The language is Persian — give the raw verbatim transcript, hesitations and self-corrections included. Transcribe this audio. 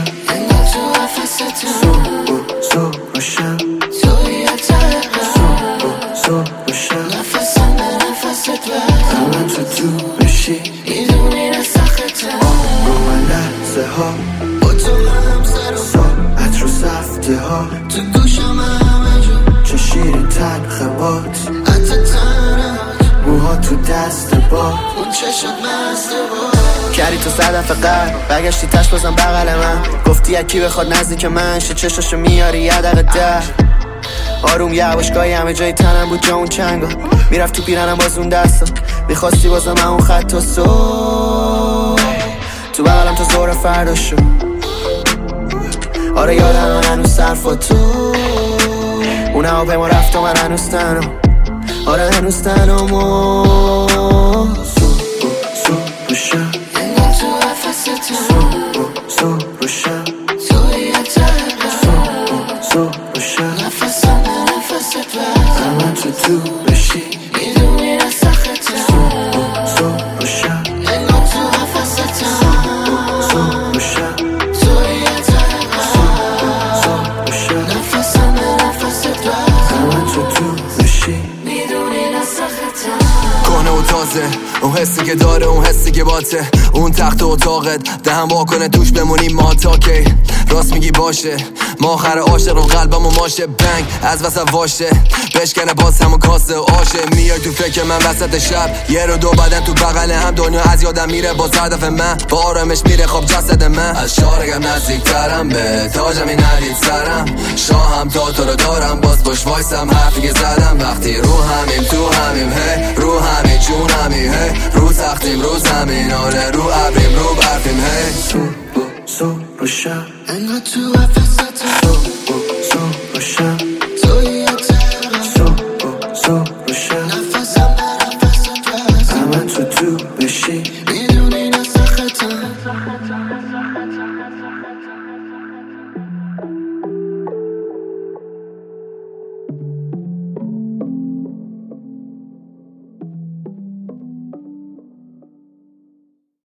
شب انگار تو قفستم صبح و صبح و شب توی اتاقم صبح و صبح و شب نفسم به نفست وقت همه تو تو بشی میدونی نسختم رو من لحظه ها با تو هم سر و ساعت رو سفته ها تو گوشم همه جو چه شیرین تلخ بات حتی تنم موها تو دست باد اون چشت مست باد کردی تو صدف قلب برگشتی تش بازم بغل من گفتی یکی بخواد نزدیک من شه چشاشو میاری یه دقیقه ده آروم یواشگاهی همه جای تنم بود جا اون چنگا میرفت تو پیرنم باز اون دستا میخواستی بازم همون خط و سو تو بغلم تا زور فردا شو آره یادم هنوز صرف و تو اون هواپیما رفت و من هنوز تنم آره هنوز تنم و صبح و صبح و شب انگار تو قفستم صبح و صبح و شب توی اتاقم صبح و صبح و شب نفسم به نفست وقت همه تو تو بشی میدونی نسختم صبح و صبح و شب انگار تو قفستم صبح و صبح و شب توی اتاقم صبح و صبح و شب نفسم به نفست وقت همه تو تو بشی میدونی نسختم کنه و تازه اون حسی که داره اون حسی که باته اون تخت و اتاقت دهم واکنه توش بمونیم ما تا کی راست میگی باشه ما آخر عاشق رو قلبم و ماشه بنگ از وسط واشه بشکنه باز همون کاسه آشه میای تو فکر من وسط شب یه رو دو بدن تو بغل هم دنیا از یادم میره باز هدف من با آرامش میره خواب جسد من از شارگم نزدیک ترم به تاجم این ندید سرم شاهم تا تو رو دارم باز باش وایسم حرفی که زدم وقتی رو همیم تو همیم هی رو همین چون همی هی رو تختیم رو زمین آره رو عبریم رو برفیم هی صبح و صبح و شب انگار تو قفستم